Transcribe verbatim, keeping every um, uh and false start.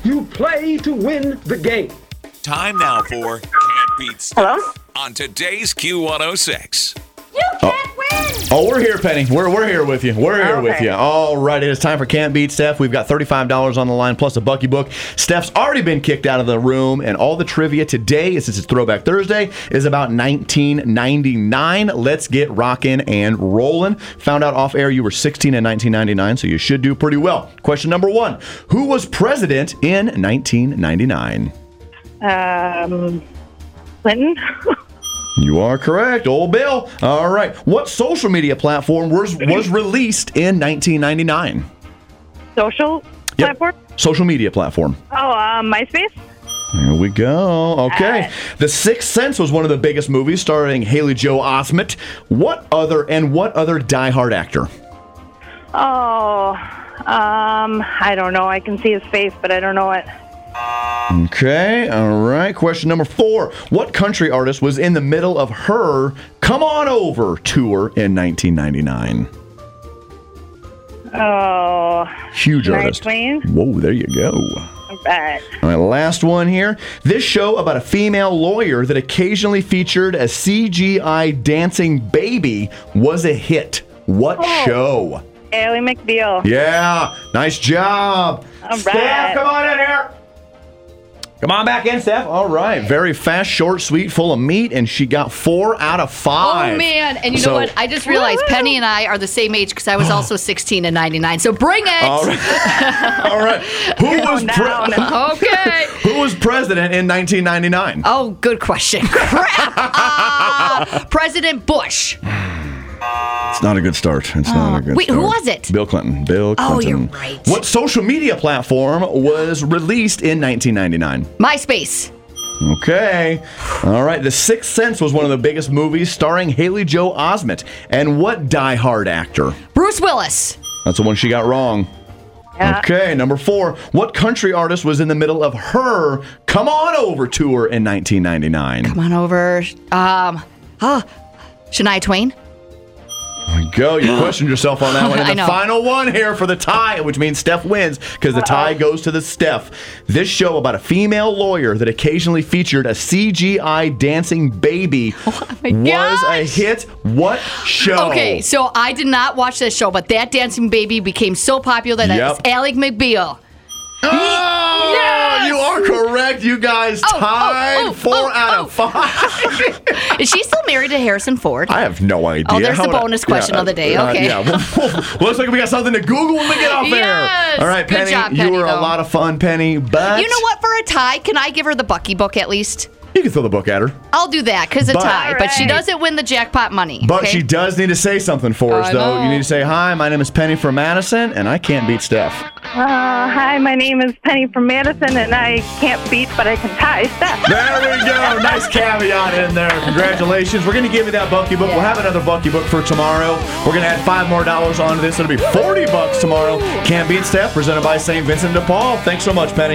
You play to win the game. Time now for Can't Beat Stuff Hello? on today's Q one oh six. You can't win! Oh, we're here, Penny. We're we're here with you. We're here Okay. with you. All right, it is time for Can't Beat Steph. We've got thirty-five dollars on the line plus a Bucky book. Steph's already been kicked out of the room, and all the trivia today, since it's Throwback Thursday, is about nineteen ninety-nine. Let's get rocking and rolling. Found out off air you were sixteen in nineteen ninety-nine, so you should do pretty well. Question number one: who was president in nineteen ninety-nine? Um, Clinton? You are correct. Old Bill. All right. What social media platform was was released in nineteen ninety-nine? Social Yep. platform? Social media platform. Oh, um, MySpace? There we go. Okay. Uh, The Sixth Sense was one of the biggest movies starring Haley Joel Osment. What other and what other Die Hard actor? Oh, um, I don't know. I can see his face, but I don't know it. Okay. All right. Question number four. What country artist was in the middle of her Come On Over tour in nineteen ninety-nine? Oh, Huge Shania artist. Twain? Whoa, there you go. I bet. All right, last one here. This show about a female lawyer that occasionally featured a C G I dancing baby was a hit. What Oh. show? Ally McBeal. Yeah, nice job. All Steph, right. come on in here. Come on back in, Steph. All right, very fast, short, sweet, full of meat, and she got four out of five. Oh, man. And you So- know what? I just realized Woo-hoo. Penny and I are the same age because I was also sixteen in ninety-nine. So bring it. All right. All right. Who was Going pre- down. Okay. who was president in nineteen ninety-nine? Oh, good question. Crap. Uh, President Bush. It's not a good start. It's not a good Wait, start. who was it? Bill Clinton. Bill Clinton. Oh, you're right. What social media platform was released in nineteen ninety-nine? MySpace. Okay. All right. The Sixth Sense was one of the biggest movies starring Haley Joel Osment. And what Die Hard actor? Bruce Willis. That's the one she got wrong. Yeah. Okay. Number four. What country artist was in the middle of her Come On Over tour in nineteen ninety-nine? Come on over. Um, oh, Shania Twain. There you go. You questioned yourself on that one. And I the know. final one here for the tie, which means Steph wins because the tie goes to the Steph. This show about a female lawyer that occasionally featured a C G I dancing baby my was a gosh. hit. What show? Okay, so I did not watch this show, but that dancing baby became so popular that Yep. it's Ally McBeal. Oh, Yes! you are correct. You guys Oh, oh, tied oh, four oh, out oh. of five. Is she still married to Harrison Ford? I have no idea. Oh, there's How the would I- bonus question yeah, of the day. uh, Okay. yeah. Well, well, looks like we got something to Google when we get off Yes. there. All right, Good Penny. job, you Penny, were a though. lot of fun, Penny. But You know what? For a tie, can I give her the Bucky book at least? You can throw the book at her. I'll do that because a But- tie. But she Alright. doesn't win the jackpot money. But okay? she does need to say something for us, I though. know. You need to say, hi, my name is Penny from Madison, and I can't beat Steph. Uh, hi, my name is Penny from Madison, and I can't beat, but I can tie Steph. There we go. Nice caveat in there. Congratulations. We're going to give you that Bucky book. We'll have another Bucky book for tomorrow. We're going to add five more dollars onto this. It'll be forty bucks tomorrow. Can't beat Steph, presented by Saint Vincent de Paul. Thanks so much, Penny.